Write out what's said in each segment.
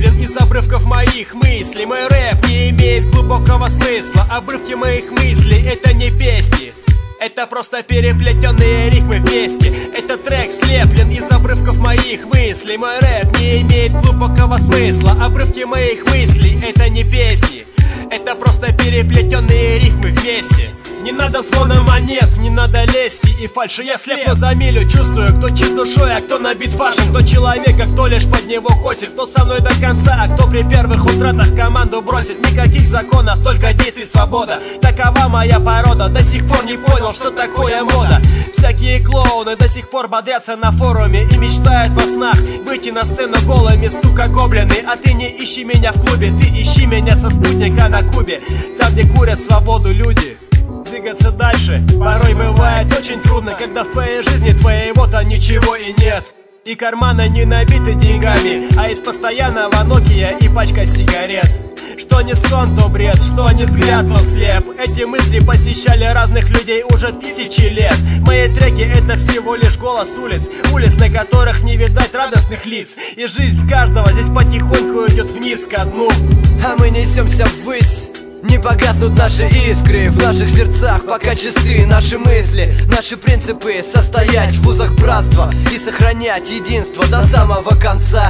слеплен из обрывков моих мыслей. Мой рэп не имеет глубокого смысла. Обрывки моих мыслей — это не песни, это просто переплетенные рифмы вместе. Этот трек слеплен из обрывков моих мыслей. Мой рэп не имеет глубокого смысла. Обрывки моих мыслей — это не песни, это просто переплетенные рифмы вместе. Не надо звона монет, не надо лести и фальши. Я слепну за милю, чувствую, кто чист душой, а кто набит фаршем. Кто человек, а кто лишь под него косит. Кто со мной до конца, а кто при первых утратах команду бросит. Никаких законов, только действий свобода. Такова моя порода, до сих пор не понял, что такое мода. Всякие клоуны до сих пор бодрятся на форуме и мечтают во снах выйти на сцену голыми, сука, гоблины. А ты не ищи меня в клубе, ты ищи меня со спутника на Кубе, там где курят свободу люди. Двигаться дальше порой бывает очень трудно, когда в твоей жизни твоего-то ничего и нет. И карманы не набиты деньгами, а из постоянного Nokia и пачка сигарет. Что не сон, то бред, что не взгляд, то слеп. Эти мысли посещали разных людей уже тысячи лет. Мои треки — это всего лишь голос улиц, улиц, на которых не видать радостных лиц. И жизнь каждого здесь потихоньку идет вниз ко дну, а мы несемся ввысь. Не погаснут наши искры в наших сердцах, пока чисты наши мысли, наши принципы. Состоять в вузах братства и сохранять единство до самого конца.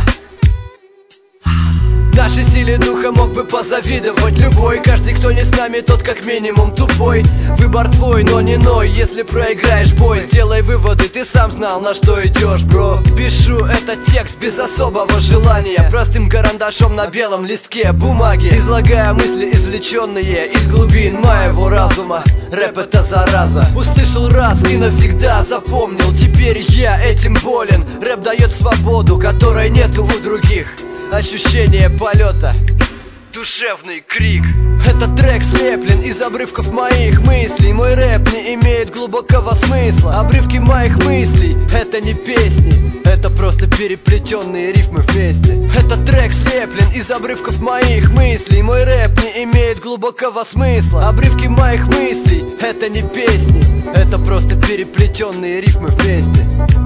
Нашей силе духа мог бы позавидовать любой. Каждый, кто не с нами, тот как минимум тупой. Выбор твой, но не ной. Если проиграешь бой, сделай выводы, ты сам знал, на что идешь, бро. Пишу этот текст без особого желания, простым карандашом на белом листке бумаги, излагая мысли, извлеченные из глубин моего разума. Рэп — это зараза. Услышал раз и навсегда запомнил. Теперь я этим болен. Рэп дает свободу, которой нету у других. Ощущение полета, душевный крик. Этот трек слеплен из обрывков моих мыслей. Мой рэп не имеет глубокого смысла. Обрывки моих мыслей — это не песни, это просто переплетенные рифмы вместе. Этот трек слеплен из обрывков моих мыслей. Мой рэп не имеет глубокого смысла. Обрывки моих мыслей — это не песни, это просто переплетенные рифмы вместе.